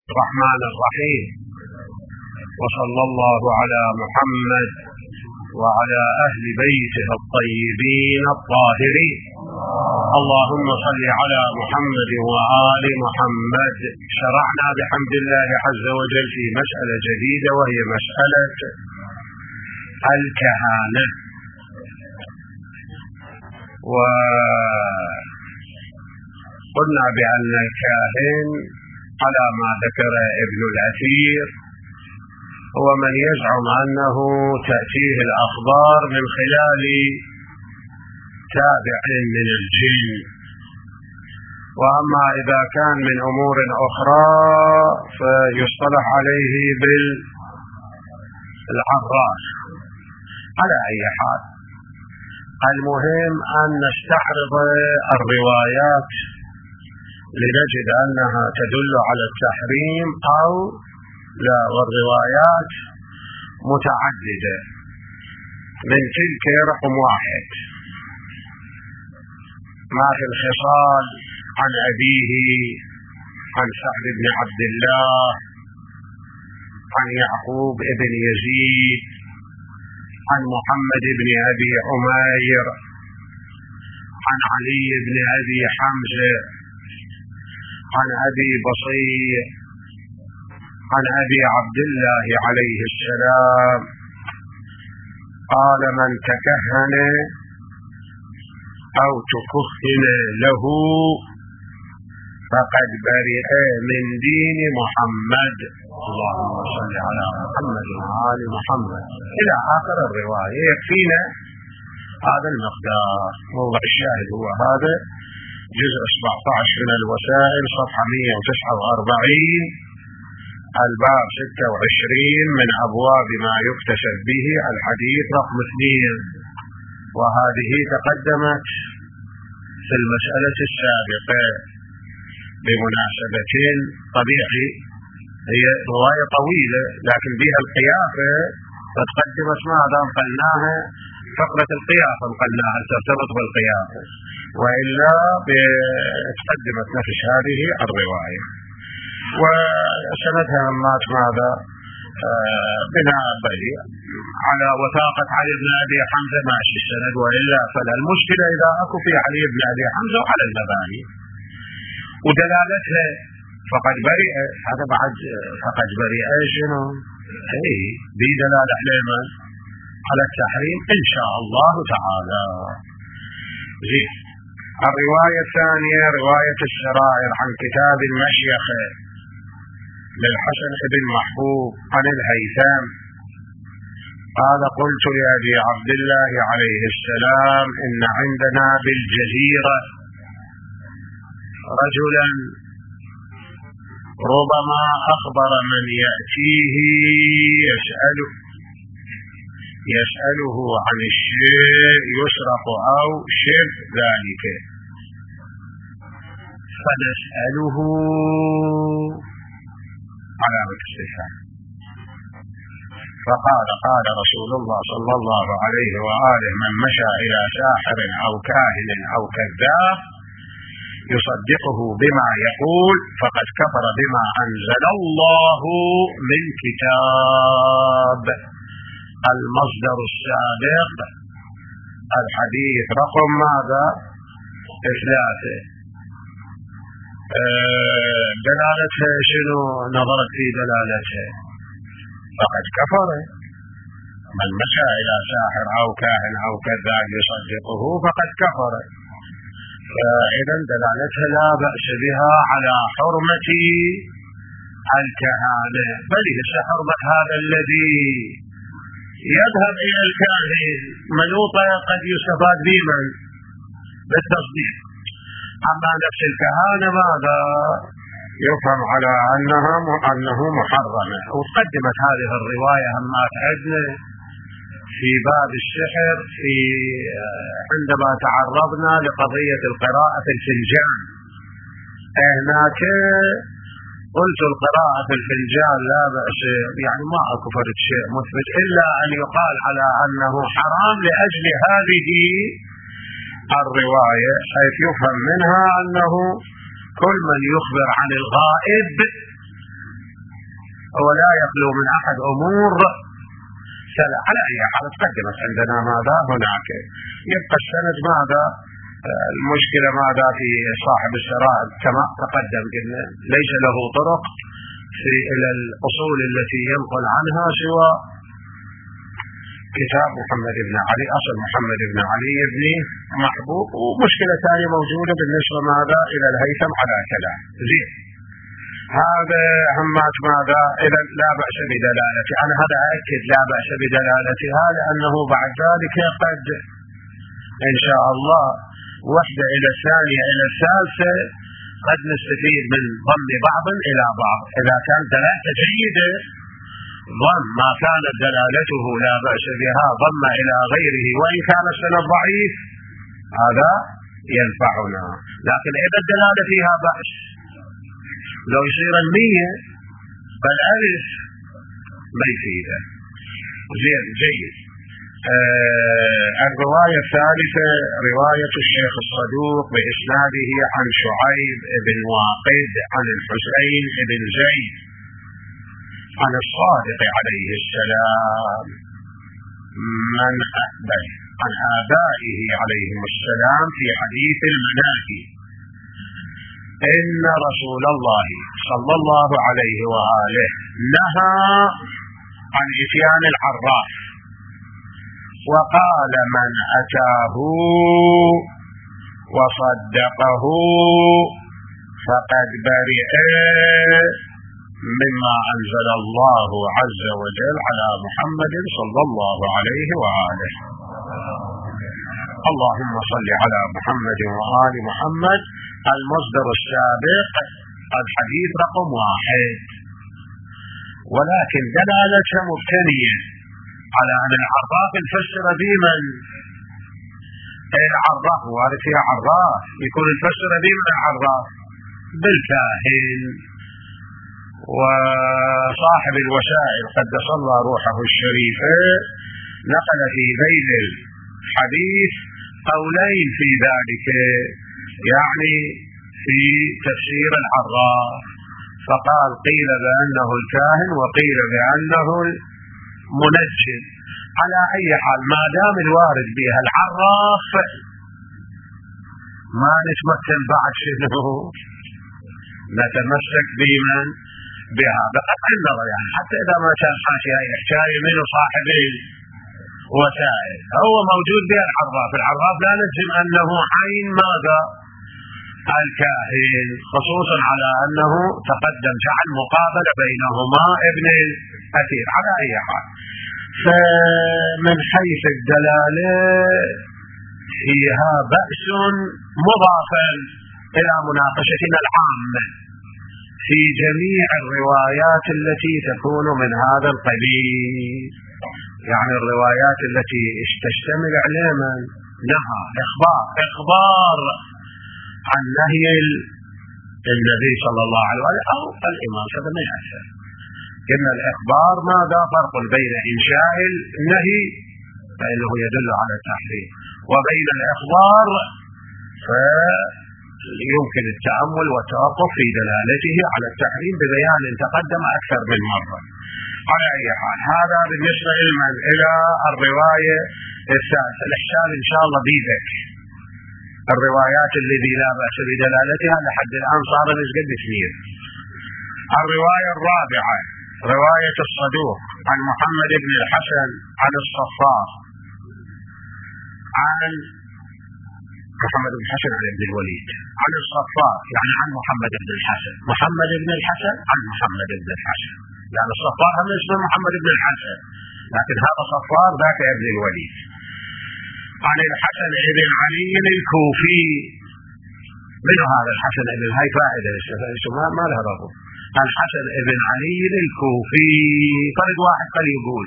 الرحمن الرحيم، وصلى الله على محمد وعلى أهل بيته الطيبين الطاهرين. اللهم صل على محمد وآل محمد. شرعنا بحمد الله عز وجل في مسألة جديدة، وهي مسألة الكهانة. وقلنا بأن الكاهن على ما ذكر ابن الأثير هو من يزعم أنه تأتيه الأخبار من خلال تابع من الجن، وأما إذا كان من أمور أخرى فيصطلح عليه بالعراف. على أي حال، المهم أن نستعرض الروايات لنجد أنها تدل على التحريم أو لا، والروايات متعددة. من تلك رقم 1 ما في الخصال عن أبيه عن سعد بن عبد الله عن يعقوب بن يزيد عن محمد بن أبي عمير عن علي بن أبي حمزة عن أبي بصير عن أبي عبد الله عليه السلام قال: من تكهن أو تكهن له فقد برئ من دين محمد. اللهم صل على محمد وآل محمد، إلى آخر الرواية. يكفينا هذا المقدار. موضع الشاهد هو هذا، جزء 17 من الوسائل، صفحة 149، الباب 26 من أبواب ما يكتسب به، الحديث رقم 2. وهذه تقدمت في المسألة السابقة بمناسبة طبيعي. هي رواية طويلة لكن بها القيافة، فتقدمت ماذا نقلناها؟ فقرة القيافة نقلناها ترتبط بالقيافة، وإلا تقدمت نفس هذه الرواية. وسندها مات ماذا؟ بناء بديع على وثاقة علي بن أبي حمزة، ماشي السند، وإلا فلا. المشكلة إذا أكو في علي بن أبي حمزة وعلى المباني ودلالتها فقد برئ، هذا بعد فقد برئ شنو؟ بدلالة علينا على التحريم إن شاء الله تعالى. زين. الرواية الثانية رواية السرائر عن كتاب المشيخة للحسن بن محبوب عن الهيثم قال: قلت لأبي عبد الله عليه السلام: إن عندنا بالجزيرة رجلا ربما أخبر من يأتيه يسأله عن الشيء يسرق أو شبه ذلك، فنسأله علامة استفهام. فقال: قال رسول الله صلى الله عليه وآله: من مشى إلى ساحر أو كاهن أو كذاب يصدقه بما يقول فقد كفر بما أنزل الله من كتاب. المصدر السابق الحديث رقم ماذا؟ 3. دلالتها شنو؟ نظرت في دلالتها فقد كفر. من مشى إلى ساحر أو كاهن أو كذاب يصدقه فقد كفر. فإذا دلالتها لا بأس بها على حرمة الكهانة، بل ليس حرمة هذا الذي يذهب إلى الكاهن منوطة قد يستفاد بمن بالتصديق. أما نفس الكهانة ماذا يفهم على أنه محرمة. وقدمت هذه الرواية ما تعدنا في باب السحر عندما تعرضنا لقضية القراءة في الفنجان. هناك قلت القراءة في الفنجان لا بأس، يعني ما أكفرت شيء مثبت، إلا أن يقال على أنه حرام لأجل هذه الرواية، حيث يفهم منها أنه كل من يخبر عن الغائب ولا يخلو من أحد أمور على أي حال تقدمت عندنا ماذا هناك. يبقى السند ماذا المشكلة ماذا في صاحب الشرائع كما تقدم قلنا ليس له طرق إلى الأصول التي ينقل عنها سوى كتاب محمد بن علي، أصل محمد بن علي بن محبوب. ومشكلة ثانية موجودة بالنسبة ماذا إلى الهيثم على كلام زين. هذا همات ماذا إذا لا بأس بدلالتها. أنا هذا أكد لا بأس بدلالتها لأنه بعد ذلك قد إن شاء الله وحدة إلى الثانية إلى الثالثة قد نستفيد من ضم بعض إلى بعض. إذا كان دلالته جيدة ضم ما كانت دلالته لا بأس بها ضم إلى غيره وإن كان السند ضعيف هذا ينفعنا. لكن إذا الدلالة فيها بأس لو يصير 100 فالألف ما يفيده. زين جيد. الرواية الثالثة رواية الشيخ الصدوق بإسناده عن شعيب بن واقد عن الحسين بن زيد عن الصادق عليه السلام عن آبائه عليهم السلام في حديث المناهي إن رسول الله صلى الله عليه وآله نهى عن إتيان العراف وقال من أتاه وصدقه فقد برئ مما أنزل الله عز وجل على محمد صلى الله عليه وآله. اللهم صل على محمد وآل محمد. المصدر السابق الحديث رقم 1 ولكن دلالته مبتنية على أن العراف الفسر بمن العراف وارد فيها عراف يكون الفسر بمن العراف بالكاهن. وصاحب الوسائل قدس الله روحه الشريفة نقل في ذيل الحديث قولين في ذلك يعني في تفسير العراف فقال قيل بأنه الكاهن وقيل بأنه المنجم. على أي حال ما دام الوارد بها العراف ما نتمكن بعد شنو نتمسك بمن بها بقطع النظر يعني حتى إذا ما كان حاشية يحتاج منه صاحب الوسائل هو موجود بها العراف. العراف لا نجزم أنه عين ماذا الكاهن خصوصا على أنه تقدم جعل مقابلة بينهما ابن الأثير. على أي حال فمن حيث الدلالة فيها بأس مضافا إلى مناقشتنا العامة في جميع الروايات التي تكون من هذا القبيل يعني الروايات التي تشتمل على من نهى إخبار عن نهي النبي صلى الله عليه وسلم أو الإمام هذا ما يأثر. إن الإخبار ماذا فرق بين إنشاء النهي فإنه يدل على التحريم وبين الإخبار فيمكن التأمل والتوقف في دلالته على التحريم ببيان تقدم أكثر من مرة. على أي حال هذا بالنسبة إلى الرواية الثالثة. الإحسان إن شاء الله بيدك الروايات الذي لا بأس بدلالتها لحد الآن صار نسجد 2. الرواية الرابعة رواية الصدوق عن محمد بن الحسن عن الصفار عن محمد بن الحسن عن ابن الوليد عن الصفار يعني عن محمد بن الحسن عن محمد بن الحسن لأن الصفار هم اسمه محمد بن الحسن لكن هذا صفار ذاك ابن الوليد عن الحسن بن علي الكوفي. من هذا الحسن بن هاي فائدة ما لها رغم الحسن بن علي الكوفي. فرد واحد قال يقول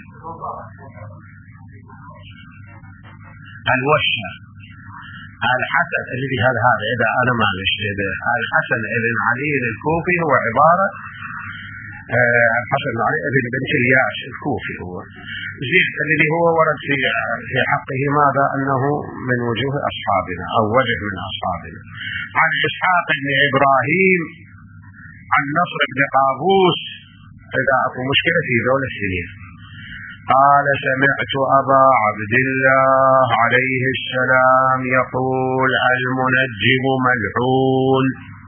الوشة الحسن الذي هذا إذا أنا ما نشهده الحسن بن علي الكوفي هو عبارة الحسن بن علي بن إلياس الكوفي هو زيد الذي هو ورد في حقه ماذا أنه من وجوه أصحابنا أو وجه من أصحابنا. عن إسحاق بن إبراهيم عن نصر بن قابوس إذا أكو مشكلة في ذول السنين. قال سمعت أبا عبد الله عليه السلام يقول المنجم ملعون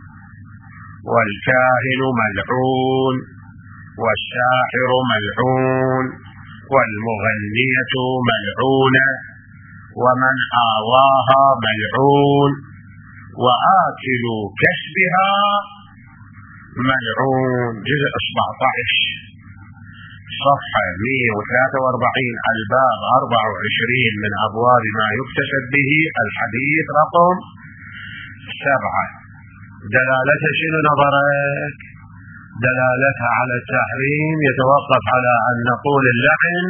والكاهن ملعون والساحر ملعون والمغنية ملعونة ومن آواها ملعون وآكل كسبها ملعون. جزء 17 صفحة 143 الباب 24 من أبواب ما يكتسب به الحديث رقم 7. دلالتها شنو نظرك؟ دلالتها على التحريم يتوقف على أن نقول اللعن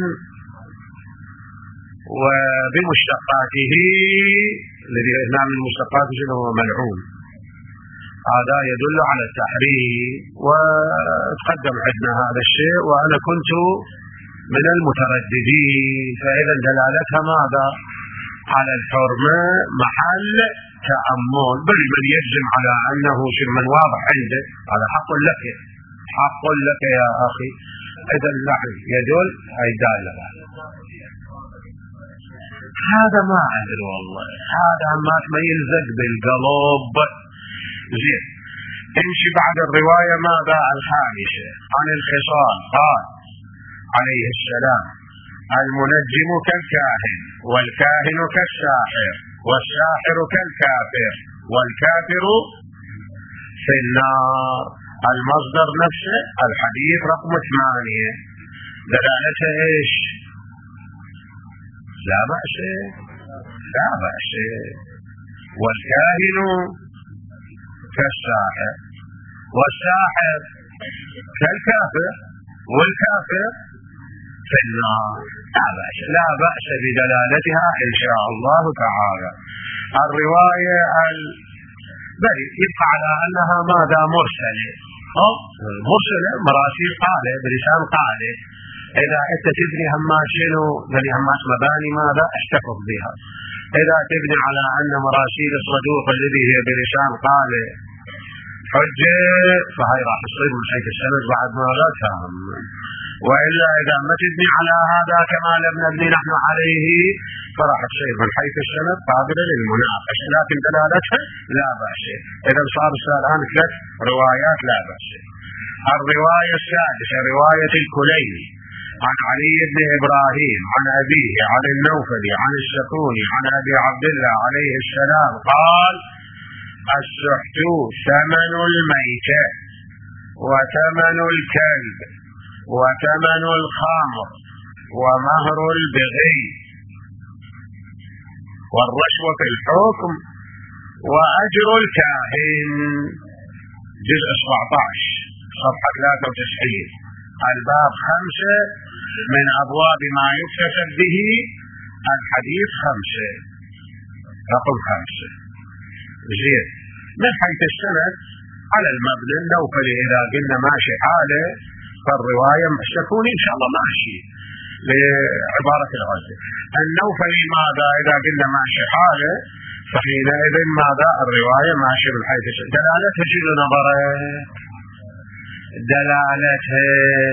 وبمشتقاته الذي هنا من مشتقاته شنو هو ملعون، هذا يدل على التحريم. وتقدم عندنا هذا الشيء وأنا كنت من المترددين، فإذا دلالتها ماذا؟ على الحرمة محل تأمل. بل من يجزم على أنه شيء من واضح عنده هذا حق لك، حق لك يا أخي. إذا اللعن يدل أي دالة. هذا ما أدري والله، هذا ما يلزق بالقلب. زين امشي بعد الرواية ماذا؟ الخامسة عن الخصال قال عليه السلام المنجم كالكاهن والكاهن كالساحر والساحر كالكافر والكافر في النار. المصدر نفسه الحديث رقم 8 دلالته ايش؟ لا بأس، لا بأس. والكاهن كالساحر والساحر كالكافر والكافر في النار. لا بأس، لا بأس بدلالتها إن شاء الله تعالى. الرواية بل يبقى على أنها ماذا؟ مرسلة. مرسلة مراسيل قالة بلسان قالة. إذا أنت تبني هماش شنو بني هماش مباني ماذا؟ احتفظ بها. إذا تبني على أن مراسيل الصدوق الذي هي بلسان قالة حجة فهي راح تصير من حيث السند بعد ما لا تهم. وإلا إذا ما تبني على هذا كما لم نبني نحن عليه فراح تصير من حيث السند قابلة للمناقشة، لكن دلالتها لا بأس. إذا صار الآن 3 روايات لا بأس. الرواية السادسة رواية الكليني عن علي بن إبراهيم عن أبيه عن النوفلي عن الشكوني عن أبي عبد الله عليه السلام قال السحت ثمن الميتة وثمن الكلب وثمن الخمر ومهر البغي والرشوة في الحكم وأجر الكاهن. جزء 17 صفحة 93 الباب 5 من أبواب ما يكتسب به الحديث 5 رقم 5. زين من حيث السند على المبنى النوفلي إذا قلنا ماشي حاله فالرواية الشكوني إن شاء الله ماشي لعبارة الغزل. النوفلي ماذا؟ إذا قلنا ماشي حاله فحينئذ ماذا؟ الرواية ماشي من حيث السند. دلالتها شنو نظره؟ دلالتها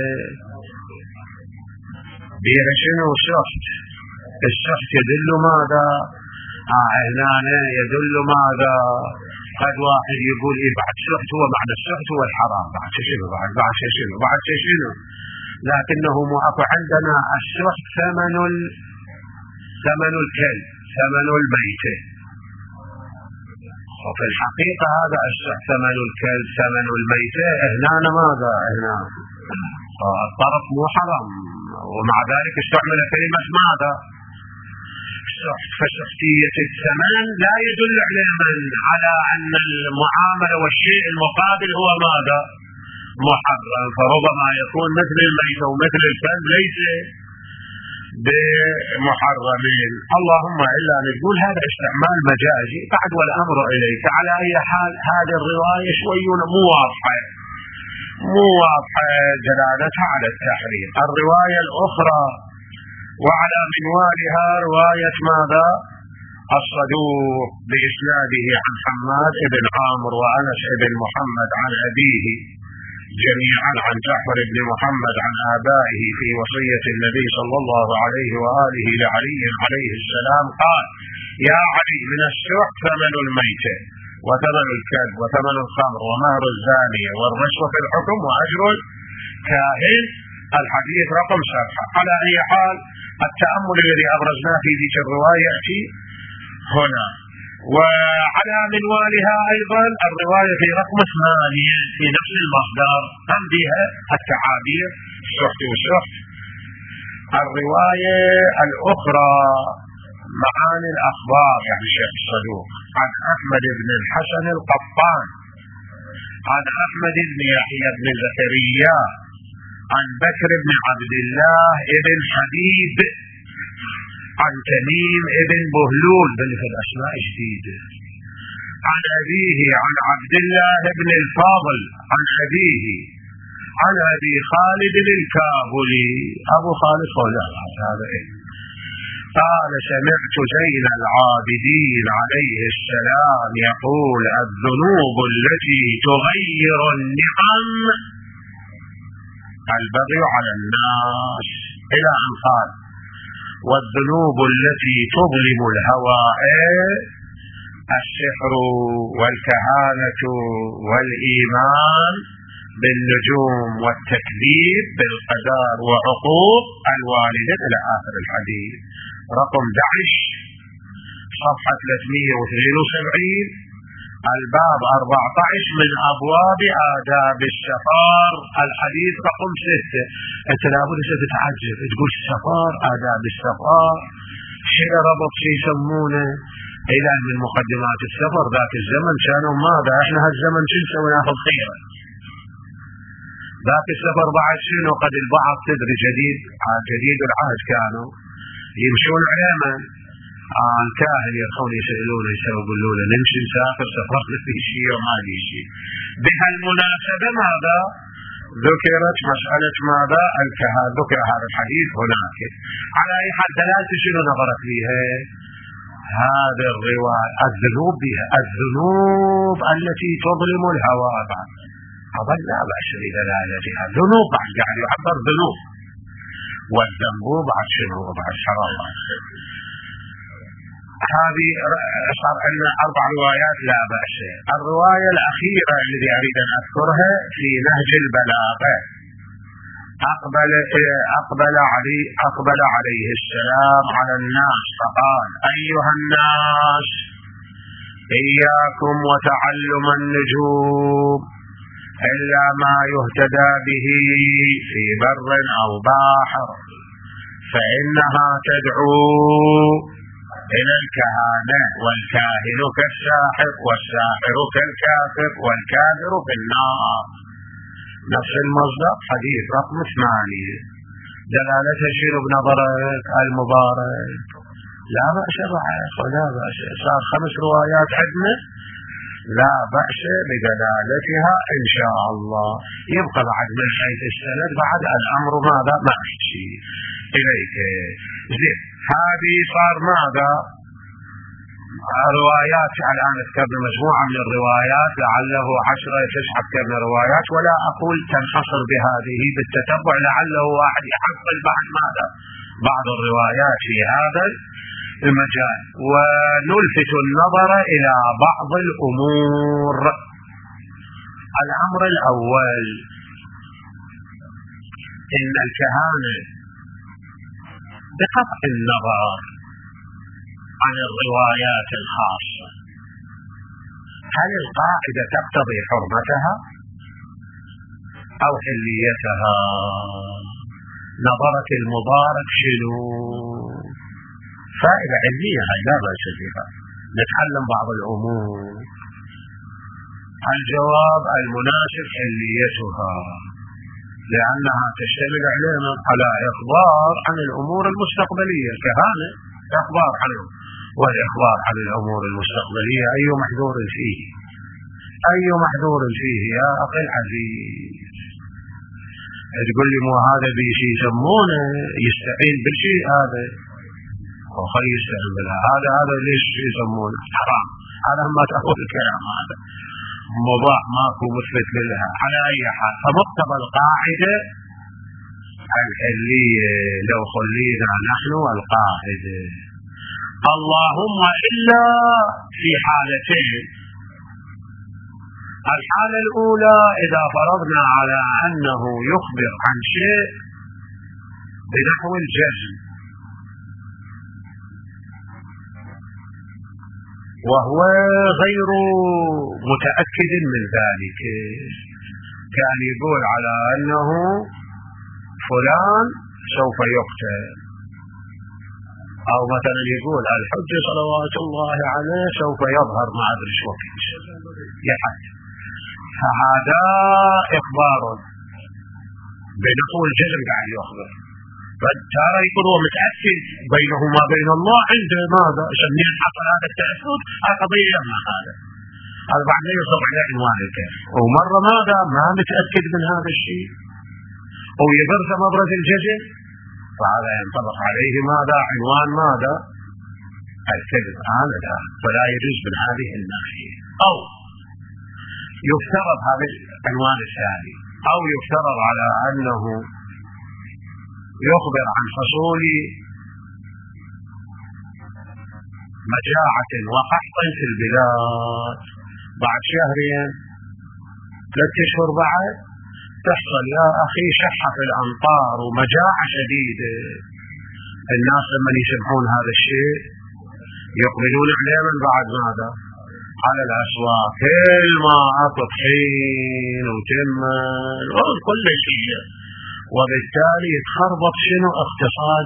بيها شنو؟ سحت. السحت يدل ماذا؟ هنا يدل ماذا؟ قد واحد يقول إيه بعد سحت هو معنى السحت هو الحرام بعد شنو بعد شنو لكنه معطى عندنا السحت ثمن الكلب ثمن الميتة، وفي الحقيقة هذا السحت ثمن الكلب ثمن الميتة. هنا ماذا؟ هنا الطرف مو حرام ومع ذلك استعمل كلمة ماذا؟ فسحتية الثمن لا يدل على أن المعاملة والشيء المقابل هو ماذا؟ محرم. فربما يكون مثل الميت ومثل الكلب ليس بمحرمين. اللهم إلا نقول هذا استعمال مجازي بعد والأمر إليك. على أي حال هذه الرواية شوي مو واضحة دلالتها على التحريم. الرواية الأخرى وعلى منوالها رواية ماذا؟ الصدوق بإسناده عن حماد بن عامر وأنس بن محمد عن أبيه جميعا عن جعفر بن محمد عن آبائه في وصية النبي صلى الله عليه وآله لعلي عليه السلام قال: يا علي، من السحت ثمن الميتة وثمن الكلب وثمن الخمر ومهر الزانية والرشوة في الحكم وأجر الكاهن. الحديث رقم 7. على أي حال، التأمل الذي أبرزناه في ذيك الرواية يأتي هنا. وعلى منوالها أيضا الرواية في رقم 8 في نفس المصدر، هم بها التعابير السحت والسحت. الرواية الأخرى معاني الأخبار، يعني الشيخ الصدوق، عن أحمد بن الحسن القطان عن أحمد بن يحيى بن زكريا عن بكر بن عبد الله بن حبيب عن تميم بن بهلول، في الأسماء جديدة، عن أبيه عن عبد الله بن الفاضل عن أبيه عن أبي خالد الكابلي. أبو خالد هذا قال: سمعت زين العابدين عليه السلام يقول: الذنوب التي تغير النعم البغي على الناس، إلى أن قال: والذنوب التي تظلم الهوائي السحر والكهانة والإيمان بالنجوم والتكذيب بالقدر وعقوق الوالدين، إلى آخر الحديث. رقم 11 صفحة 372 الباب 14 من أبواب آداب السفر، الحديث رقم 6. أنت لابد تتعجب، تقول السفر، آداب السفر، شيء ربط شيء يسمونه إلى من مقدمات السفر. ذاك الزمن كانوا ماذا؟ احنا هالزمن شو نسوي؟ ناخذ خيره. ذاك السفر بعد شنو؟ قد البعض تدري جديد العهد كانوا يمشون عليما الكاهن يرخون يسألون يقولون له نمشي نسافر سفر في شيء وما لي شيء. بهالمناسبة ماذا ذكرت؟ مسألة ماذا؟ الكهان. ذكر هذا الحديث هناك. على أي حال دلالة شنو نظرت فيها هذا الرواية؟ الذنوب بها، الذنوب التي تظلم الهوى بعد لا بأس بدلالتها. ذنوب بعد يعني يعبر ذنوب، والذنب بعد شنو؟ بعد حرام. هذه صار عندنا 4 روايات لا بأس. الرواية الأخيرة التي أريد أن أذكرها في نهج البلاغة. أقبل عليه السلام على الناس فقال: أيها الناس، إياكم وتعلم النجوم إلا ما يهتدى به في بر أو بحر، فإنها تدعو إلى الكهانة، والكاهن كالساحر، والساحر كالكافر، والكافر في النار. نفس المصدر، حديث رقم 8. دلالته شنو بنظرك المبارك؟ لا بأس لا بأس. صار 5 روايات عندنا لا بأس بدلالتها إن شاء الله. يبقى بعد من حيث السند بعد الأمر ماذا؟ ما أحكي إليك. زين، هذه صار ماذا؟ روايات. الآن ذكرنا مجموعة من الروايات، لعله 10 ذكرنا روايات، ولا أقول تنحصر بهذه بالتتبع، لعله واحد يحصل بعد ماذا؟ بعض الروايات في هذا المجال. ونلفت النظر إلى بعض الأمور. الأمر الأول: إن الكهانة بقطع النظر عن الروايات الخاصة، هل القاعدة تقتضي حرمتها أو حليتها؟ نظرة المبارك شنو؟ فائدة علمية هاي لا بأس بها، نتعلم بعض الأمور. الجواب المناسب حليتها، لأنها تشتمل على إخبار عن الأمور المستقبلية. الكهانة إخبار عنه، والإخبار عن الأمور المستقبلية أي محذور فيه؟ أي محذور فيه يا أخي العزيز؟ تقول لي مو هذا بشيء يسمونه يستعين بالشيء هذا وخي يستعين بالله، هذا ليش يسمونه حرام؟ هذا ما تقول الكلام هذا. مضاع ماكو مثبت لها. على أي حال فمقتضى القاعدة الحلية لو خلينا نحن القاعدة، اللهم إلا في حالتين. الحالة الأولى إذا فرضنا على أنه يخبر عن شيء بنحو الجزم وهو غير متأكد من ذلك، كان يقول على أنه فلان سوف يقتل، أو مثلا يقول الحجة صلوات الله عليه سوف يظهر ما أدري شو وقت يحد، فهذا إخبار بنحو الجزم قاعد يخبر، فترى يكون هو متأكد بينه وما بين الله عنده ماذا شنين حصل هذا التأكد قضية ما هذا بعد لا يوصل إلى عنوان الكيف، ومرة ماذا ما متأكد من هذا الشيء ويبرز مبرز الجزم، فهذا ينطبق عليه ماذا عنوان ماذا الكذب. هذا لا، فلا يجوز من هذه الناحية. أو يفترض هذا العنوان الثاني، أو يفترض على أنه يخبر عن حصول مجاعة وقحط في البلاد بعد شهرين 3 أشهر بعد تحصل يا أخي شحة في الأمطار ومجاعة شديدة، الناس لما يسمعون هذا الشيء يقبلون عليه من بعد ماذا على الأسواق، كل ما أكو طحين وتمن وكل شيء، وبالتالي يتخربط شنو اقتصاد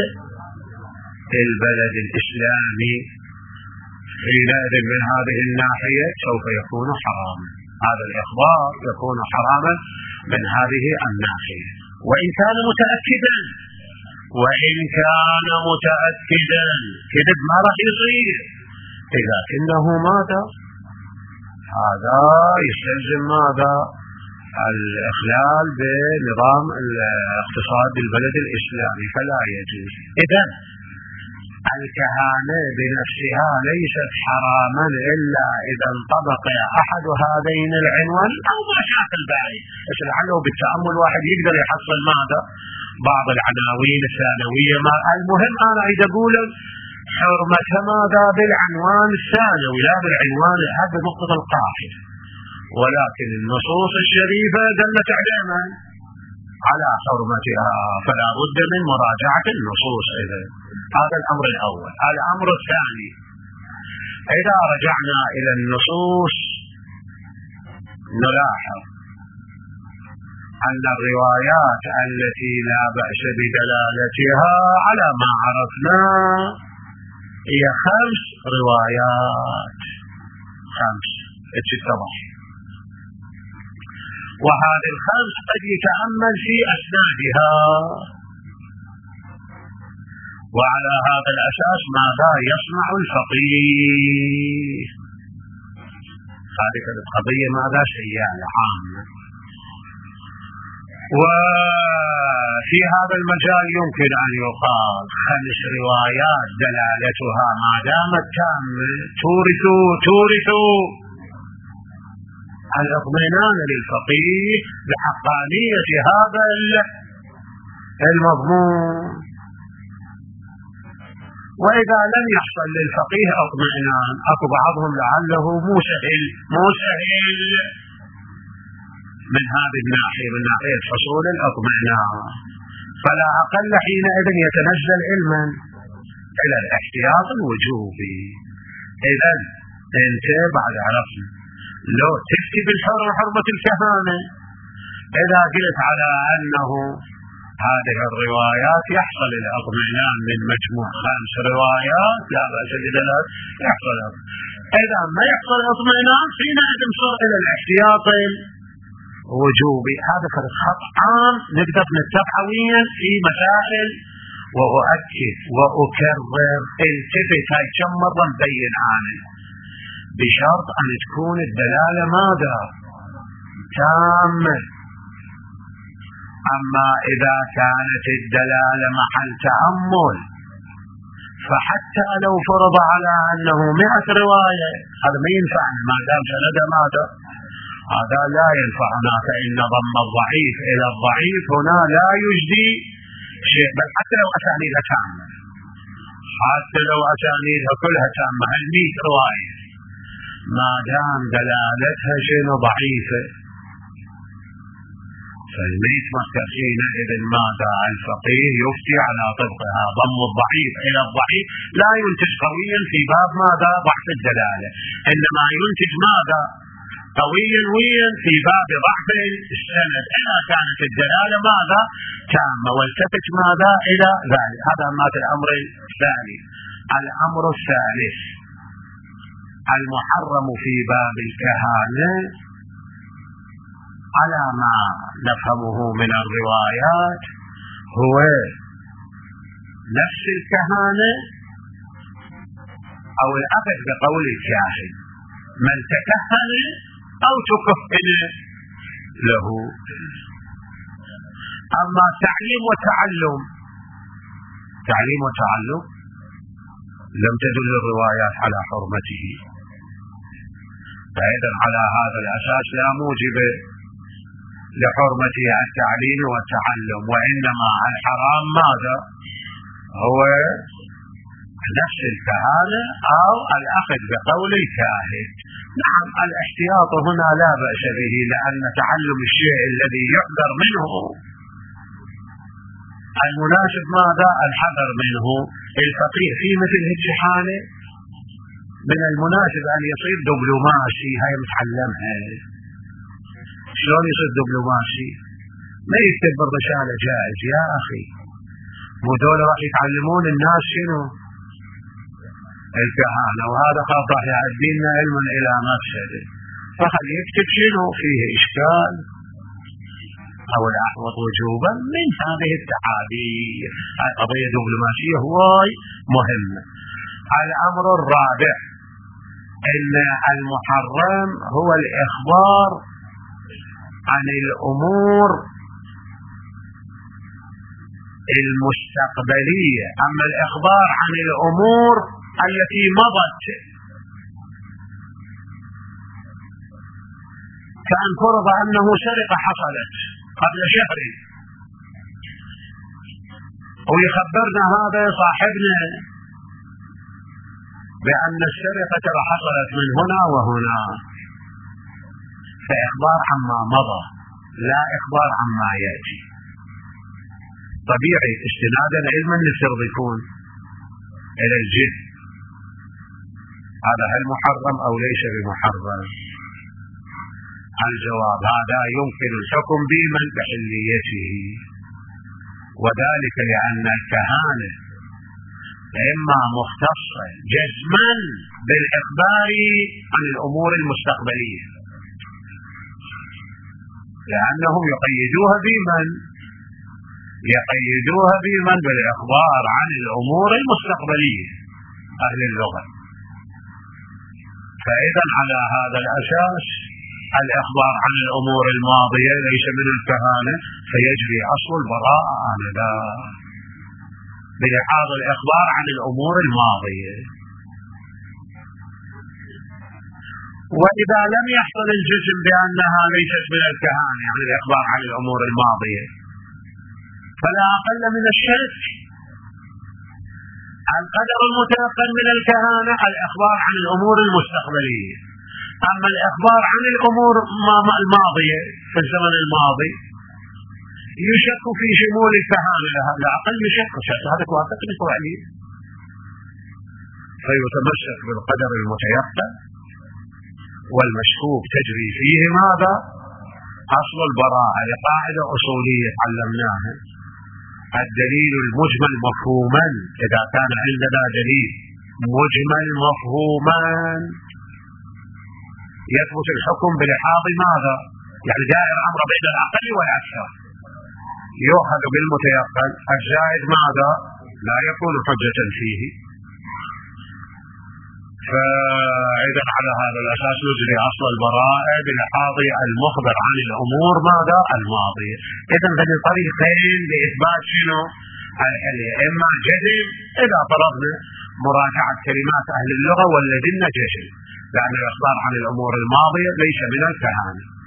البلد الإسلامي، حينئذ من هذه الناحية سوف يكون حراما، هذا الإخبار يكون حراما من هذه الناحية. وإن كان متأكدا كذب ما راح يصير، لكنه ماذا هذا يستلزم ماذا الإخلال بنظام الاقتصاد بالبلد الإسلامي، فلا يجوز. إذن الكهانة بنفسها ليست حراما إلا إذا انطبق أحد هذين العنوان أو ما شاء الباقي، بس لعله بالتأمل واحد يقدر يحصل ماذا بعض العناوين الثانوية. المهم أنا أريد أقول حرمة ماذا بالعنوان الثانوي لا بالعنوان هذا مقتضى القاعدة، ولكن النصوص الشريفة دلت على حرمتها، فلا بد من مراجعة النصوص. هذا الأمر الأول. الأمر الثاني، إذا رجعنا إلى النصوص نلاحظ أن الروايات التي لا بأس بدلالتها على ما عرفنا هي 5 روايات، 5 اتضح، وهذه ال5 قد يتأمل في أسنادها، وعلى هذا الأساس ماذا يصنع الفقيه. هذه القضية ماذا سيئة عامة، وفي هذا المجال يمكن أن يقال 5 روايات دلالتها ما دامت تامة تورث الاطمئنان للفقيه بحقانية هذا المضمون. وإذا لم يحصل للفقيه اطمئنان، أكو بعضهم لعله مو سهل من هذه الناحية، من ناحية حصول الاطمئنان، فلا أقل حينئذ يتنزل علما إلى الاحتياط الوجوبي. إذن أنت بعد عرفنا لو تفتي بالحرمة الكهانة، إذا قلت على أنه هذه الروايات يحصل الاطمئنان من مجموع 5 روايات لا بأس بدلالة يحصل، إذا ما يحصل اطمئنان حينئذ نصل إلى الاحتياط الوجوبي. هذا خط عام نقدر نتبعه في مسائل، وأؤكد وأكرر التفت هاي كم مرة نبين عنه، بشرط أن تكون الدلالة ماذا تامة. أما إذا كانت الدلالة محل تأمل، فحتى لو فرض على أنه 100 رواية هذا ما ينفع ما دام سند ماذا هذا لا ينفعنا، فإن ضم الضعيف إلى الضعيف هنا لا يجدي شيء، بل حتى لو أسانيدها تامة، حتى لو أسانيدها كلها تامة، 100 رواية، ما دام دلالتها شنو ضعيفة، فالميت حينئذ ماذا؟ الفقيه يفتي على طبقها. ضم الضعيف إلى الضعيف لا ينتج قويا في باب ماذا؟ ضعف الدلالة، إنما ينتج ماذا؟ قويا ويا في باب ضعف السند، إذا كانت الدلالة ماذا؟ تامة، والتفت ماذا؟ إلى ذلك. هذا مات الأمر الثاني. الأمر الثالث: المحرم في باب الكهانة على ما نفهمه من الروايات هو نفس الكهانة أو الأخذ بقول الجاهل، من تكهن أو تكهن له. أما تعليم وتعلم لم تدل الروايات على حرمته، فإذا على هذا الأساس لا موجب لحرمة التعليم والتعلم، وإنما الحرام ماذا؟ هو نفس الكهانة أو الأخذ بقول الكاهن. نعم، الاحتياط هنا لا بأس به، لأن تعلم الشيء الذي يحذر منه المناسب ماذا؟ الحذر منه. الفقيه في مثل هذه الحالة من المناسب أن يصير دبلوماسي، هاي متعلمها. شلون يصير دبلوماسي؟ ما يكتب بالرسالة جائز يا أخي، مو دول راح يتعلمون الناس شنو؟ الكهانة، وهذا خاف راح يعدي لنا علما إلى مفسده، فخل يكتب شنو فيه إشكال أو الأحوط وجوبا من هذه التعابير. قضية دبلوماسية هواي مهمة. الأمر الرابع: إن المحرم هو الإخبار عن الأمور المستقبلية. أما الإخبار عن الأمور التي مضت، كان فرض أنه سرقة حصلت قبل شهر ويخبرنا هذا صاحبنا بأن السرقة حصلت من هنا وهنا، فإخبار عما مضى لا إخبار عما يأتي. طبيعي استنادا علما نفترض يكون إلى الجد. هذا هل محرم أو ليس بمحرم؟ الجواب: هذا يمكن الحكم بمن بحليته، وذلك لأن الكهانة إما مختصة جزما بالإخبار عن الأمور المستقبلية، لأنهم يقيدوها بمن بالإخبار عن الأمور المستقبلية أهل اللغة. فإذا على هذا الأساس الإخبار عن الأمور الماضية ليس من الكهانة، فيجري أصل البراءة آنذا بلحاظ الإخبار عن الأمور الماضية. وإذا لم يحصل الجزم بأنها ليست من الكهانة، يعني الإخبار عن الأمور الماضية، فلا أقل من الشرك. القدر المتيقن من الكهانة الإخبار عن الأمور المستقبلية. أما الإخبار عن الأمور الماضية في الزمن الماضي يشك في شمول الكهانة لها، لا أقل شك، هذا توافقني عليه. فيتمسك بالقدر المتيقن، والمشكوك تجري فيه ماذا؟ أصل البراءة، لقاعدة أصولية علمناها: الدليل المجمل مفهوما. إذا كان عندنا دليل مجمل مفهوما يثبت الحكم بلحاظ ماذا؟ يعني دائر أمر بين الأقل والأكثر، يؤخذ بالمتيقن، الزائد ماذا؟ لا يكون حجة فيه. فإذا على هذا الأساس نجري أصل البراءة بلحاظ المخبر عن الأمور ماذا؟ الماضية. إذا هذه طريقين لإثبات شنو؟ الحلية: إما جزم إذا فرضنا مراجعة كلمات أهل اللغة والذين جزم، لأن الإخبار عن الأمور الماضية ليس من الكهانة.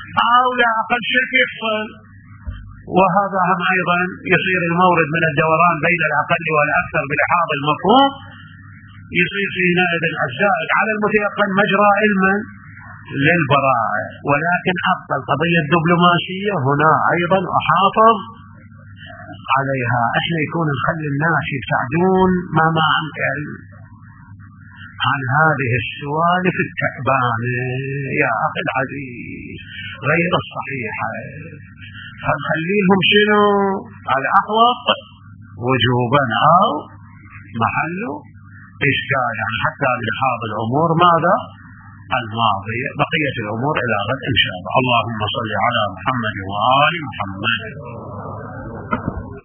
أو لا أقل شيء يفصل، وهذا هم أيضا يصير المورد من الدوران بين الأقل والأكثر بلحاظ المفهوم، يصير في نائب الزائد على المتيقن مجرى علما للبراءة. ولكن أبقى القضية الدبلوماسية هنا أيضا أحافظ عليها. احنا يكون نخلي الناس يبتعدون ما عن عن هذه السوالف التعبانة يا أخي العزيز غير الصحيحة، فنخلي لهم شنو الأحوط وجوبا أو محله إشكال، يعني حتى بلحاظ الأمور ماذا الماضية. بقية الأمور إلى غد إن شاء الله. اللهم صل على محمد وآل محمد.